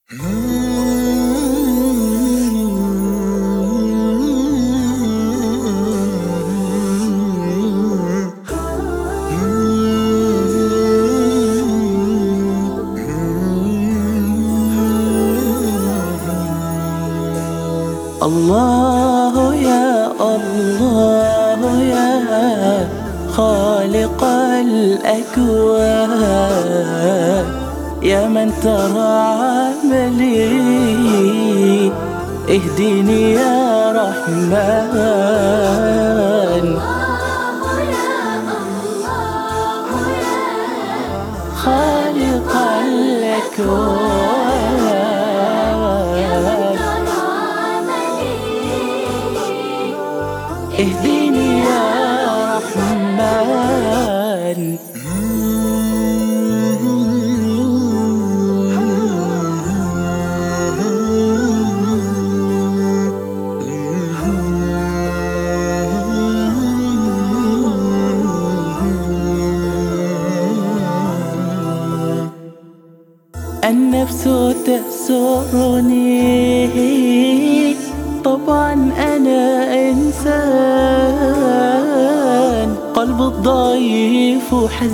الله يا الله يا خالق الأكوان، يا من ترى عملي اهدني يا رحمن. خالق الأكوان، اهدني يا رحمن. النفس تأسرني، طبعا أنا إنسان، قلب الضعيف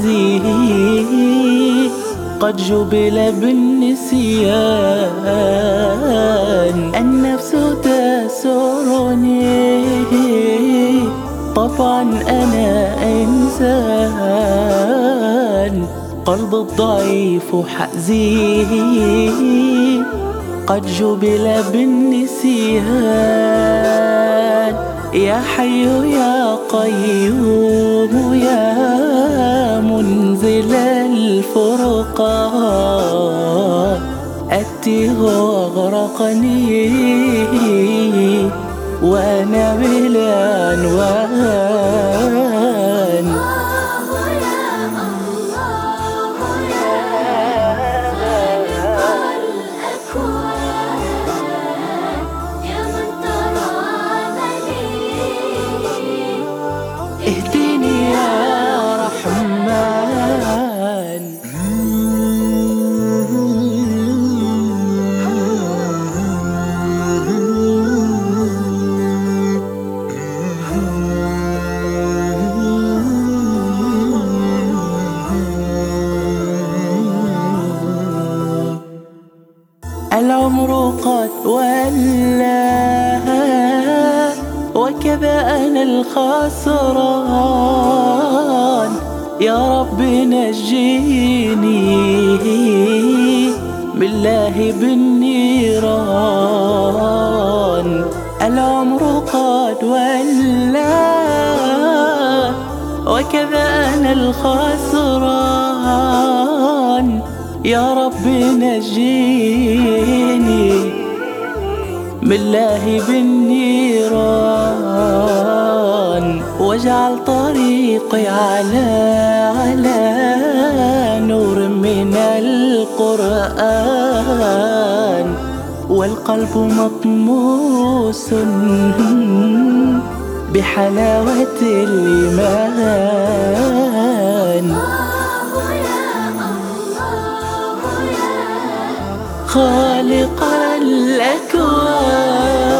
حزين، قد جبل بالنسيان. النفس تأسرني، طبعا أنا إنسان، قلب الضعيف حزين، قد جبل بالنسيان. يا حي يا قيوم يا منزل الفرقان، أتيه وأغرقني وأنا بلا عنوان. اهدني يا رحمن. العمر قد ولى وكذا أنا الخسران، يا رب نجيني بالله بالنيران. العمر قد ولى وكذا أنا الخسران، يا رب نجيني بالله بالنيران. واجعل طريقي على نور من القرآن، والقلب مطموس بحلاوة الإيمان. خالق الأكوان،